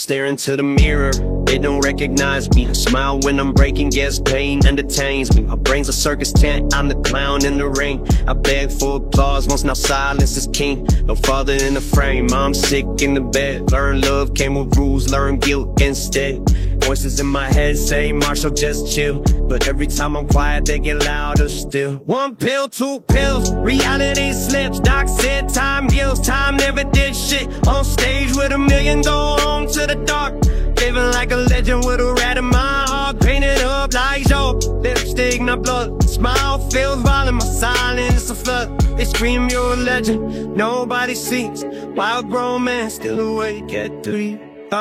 stare into the mirror, they don't recognize me. Smile when I'm breaking, guess pain entertains me. My brain's a circus tent, I'm the clown in the ring. I beg for applause, once now silence is king. No father in the frame, I'm sick in the bed. Learn love came with rules, learn guilt instead. Voices in my head say, Marshall, just chill. But every time I'm quiet, they get louder still. One pill, two pills, reality slips. Doc said time heals, time never did shit. On stage with a million, go home to the dark. Living like a legend with a rat in my heart. Painted up like Joe, lipstick, not blood. Smile feels violent, my silence a flood. They scream you're a legend, nobody sees. Wild grown man still awake at 3.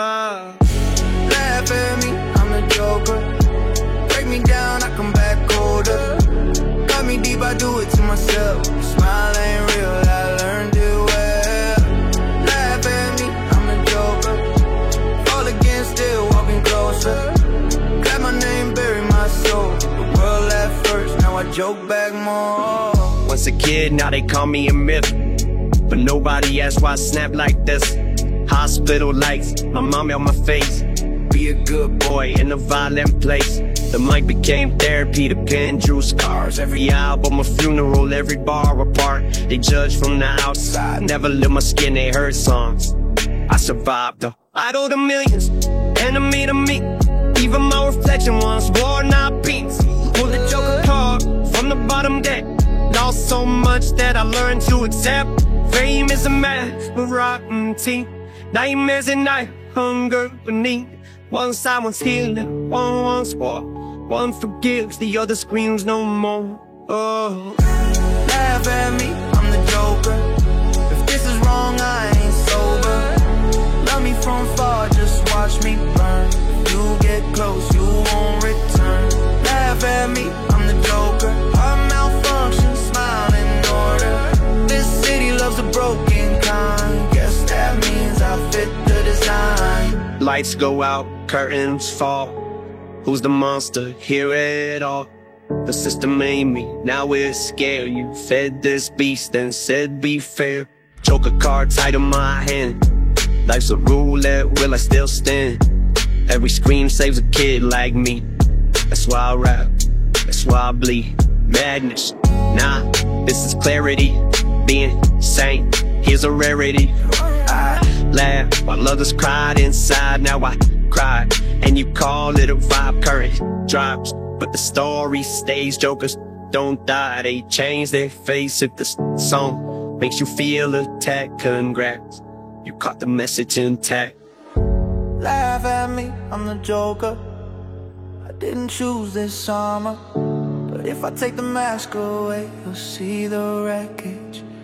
Laugh at me, I'm the joker. Break me down, I come back colder. Cut me deep, I do it to myself. Smile ain't real, I learned it well. Laugh at me, I'm the joker. Fall again, still walking closer. Clap my name, bury my soul. The world laughed first, now I joke back more. Once a kid, now they call me a myth. But nobody asked why I snap like this. Hospital lights, my mom on my face. Be a good boy in a violent place. The mic became therapy, the pen drew scars. Every album a funeral, every bar a part. They judge from the outside, never lit my skin, they heard songs. I survived though, idol to millions, enemy to me. Even my reflection once wore not peace. Pulled the joker card from the bottom deck. Lost so much that I learned to accept. Fame is a mask with rotten teeth. Nightmares at night, hunger beneath. One side wants healing, one wants war. One forgives, the other screams no more. Oh. Laugh at me, I'm the joker. If this is wrong, I ain't sober. Love me from far, just watch me burn. If you get close, you won't return. Laugh at me, I'm the joker. Heart malfunction, smile in order. This city loves a broken kind. Guess that means I fit the design. Lights go out, curtains fall. Who's the monster? Hear it all. The system made me, now it's scared. You fed this beast and said be fair. Joker card tight in my hand. Life's a roulette, will I still stand? Every scream saves a kid like me. That's why I rap, that's why I bleed. Madness, nah, this is clarity. Being saint, here's a rarity. I laugh while others cried inside. Now I cry, and you call it a vibe. Courage drops, but the story stays. Jokers don't die, they change their face. If the song makes you feel attacked, congrats, you caught the message intact. Laugh at me, I'm the joker. I didn't choose this armor, but if I take the mask away, you'll see the wreckage.